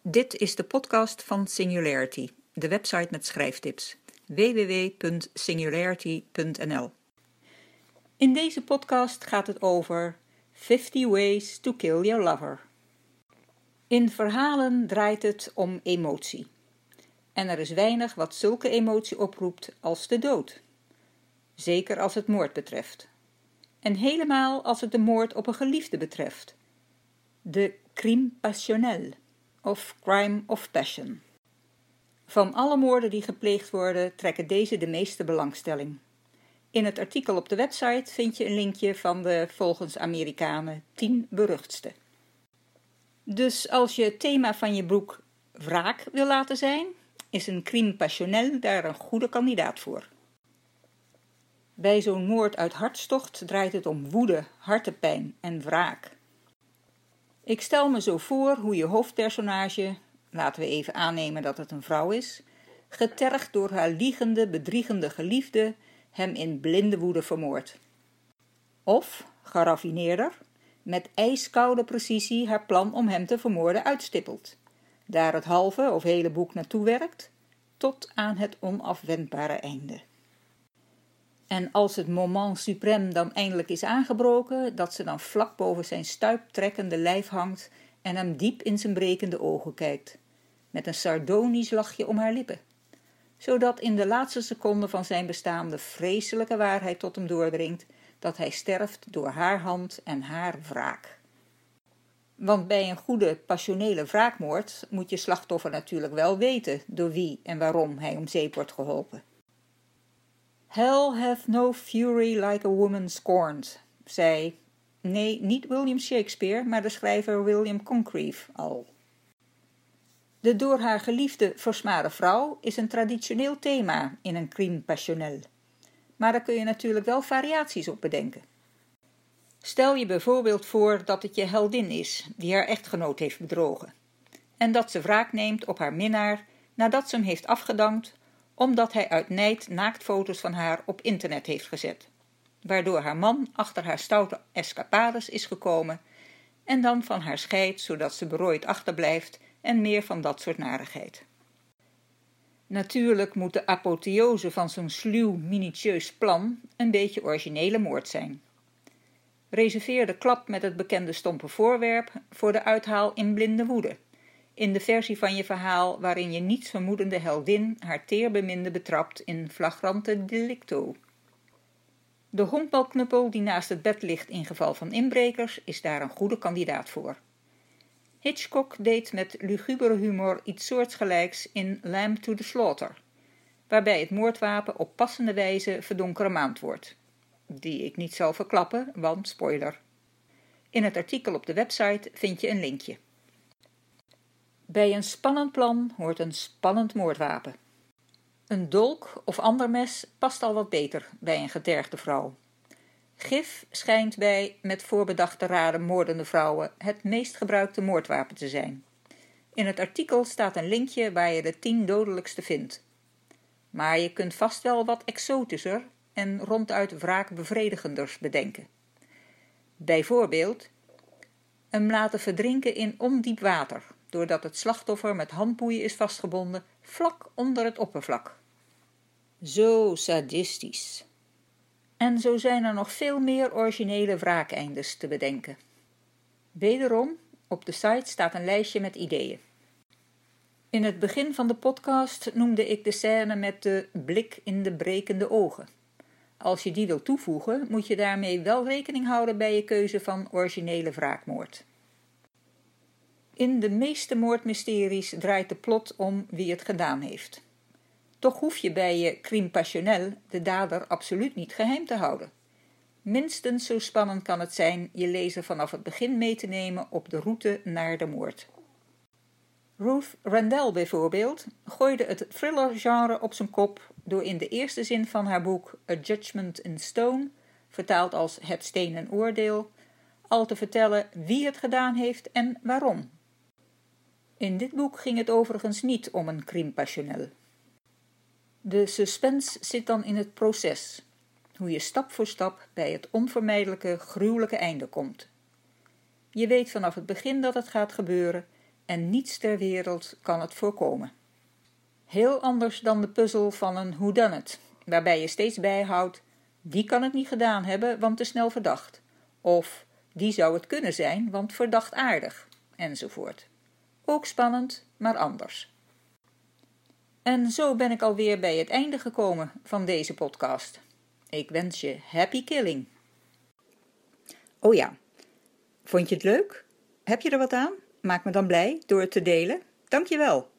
Dit is de podcast van Singularity, de website met schrijftips. www.singularity.nl. In deze podcast gaat het over 50 Ways to Kill Your Lover. In verhalen draait het om emotie. En er is weinig wat zulke emotie oproept als de dood. Zeker als het moord betreft. En helemaal als het de moord op een geliefde betreft. De crime passionnel, of crime of passion. Van alle moorden die gepleegd worden, trekken deze de meeste belangstelling. In het artikel op de website vind je een linkje van de volgens Amerikanen 10 beruchtste. Dus als je het thema van je boek wraak wil laten zijn, is een crime passionnel daar een goede kandidaat voor. Bij zo'n moord uit hartstocht draait het om woede, hartepijn en wraak. Ik stel me zo voor hoe je hoofdpersonage, laten we even aannemen dat het een vrouw is, getergd door haar liegende, bedriegende geliefde, hem in blinde woede vermoordt. Of, geraffineerder, met ijskoude precisie haar plan om hem te vermoorden uitstippelt. Daar het halve of hele boek naartoe werkt, tot aan het onafwendbare einde. En als het moment suprême dan eindelijk is aangebroken, dat ze dan vlak boven zijn stuiptrekkende lijf hangt en hem diep in zijn brekende ogen kijkt, met een sardonisch lachje om haar lippen, zodat in de laatste seconde van zijn bestaan de vreselijke waarheid tot hem doordringt dat hij sterft door haar hand en haar wraak. Want bij een goede, passionele wraakmoord moet je slachtoffer natuurlijk wel weten door wie en waarom hij om zeep wordt geholpen. Hell hath no fury like a woman scorned, zei, nee, niet William Shakespeare, maar de schrijver William Congreve al. De door haar geliefde versmade vrouw is een traditioneel thema in een crime passionnel. Maar daar kun je natuurlijk wel variaties op bedenken. Stel je bijvoorbeeld voor dat het je heldin is die haar echtgenoot heeft bedrogen. En dat ze wraak neemt op haar minnaar nadat ze hem heeft afgedankt, omdat hij uit nijd naaktfoto's van haar op internet heeft gezet. Waardoor haar man achter haar stoute escapades is gekomen en dan van haar scheidt zodat ze berooid achterblijft en meer van dat soort narigheid. Natuurlijk moet de apotheose van zo'n sluw, minutieus plan een beetje originele moord zijn. Reserveer de klap met het bekende stompe voorwerp voor de uithaal in blinde woede, in de versie van je verhaal waarin je niets vermoedende heldin haar teerbeminde betrapt in flagrante delicto. De honkbalknuppel die naast het bed ligt in geval van inbrekers is daar een goede kandidaat voor. Hitchcock deed met lugubere humor iets soortgelijks in Lamb to the Slaughter, waarbij het moordwapen op passende wijze verdonkere wordt, die ik niet zal verklappen, want spoiler. In het artikel op de website vind je een linkje. Bij een spannend plan hoort een spannend moordwapen. Een dolk of ander mes past al wat beter bij een getergde vrouw. Gif schijnt bij met voorbedachte raden moordende vrouwen het meest gebruikte moordwapen te zijn. In het artikel staat een linkje waar je de 10 dodelijkste vindt. Maar je kunt vast wel wat exotischer en ronduit wraakbevredigender bedenken. Bijvoorbeeld, hem laten verdrinken in ondiep water, doordat het slachtoffer met handboeien is vastgebonden vlak onder het oppervlak. Zo sadistisch. En zo zijn er nog veel meer originele wraakeindes te bedenken. Wederom, op de site staat een lijstje met ideeën. In het begin van de podcast noemde ik de scène met de blik in de brekende ogen. Als je die wil toevoegen, moet je daarmee wel rekening houden bij je keuze van originele wraakmoord. In de meeste moordmysteries draait de plot om wie het gedaan heeft. Toch hoef je bij je crime passionnel de dader absoluut niet geheim te houden. Minstens zo spannend kan het zijn je lezer vanaf het begin mee te nemen op de route naar de moord. Ruth Rendell bijvoorbeeld gooide het thrillergenre op zijn kop door in de eerste zin van haar boek A Judgment in Stone, vertaald als Het stenen oordeel, al te vertellen wie het gedaan heeft en waarom. In dit boek ging het overigens niet om een crime passionnel. De suspense zit dan in het proces, hoe je stap voor stap bij het onvermijdelijke, gruwelijke einde komt. Je weet vanaf het begin dat het gaat gebeuren en niets ter wereld kan het voorkomen. Heel anders dan de puzzel van een whodunit, waarbij je steeds bijhoudt: die kan het niet gedaan hebben, want te snel verdacht. Of die zou het kunnen zijn, want verdachtaardig, enzovoort. Ook spannend, maar anders. En zo ben ik alweer bij het einde gekomen van deze podcast. Ik wens je happy killing. Oh ja, vond je het leuk? Heb je er wat aan? Maak me dan blij door het te delen. Dank je wel.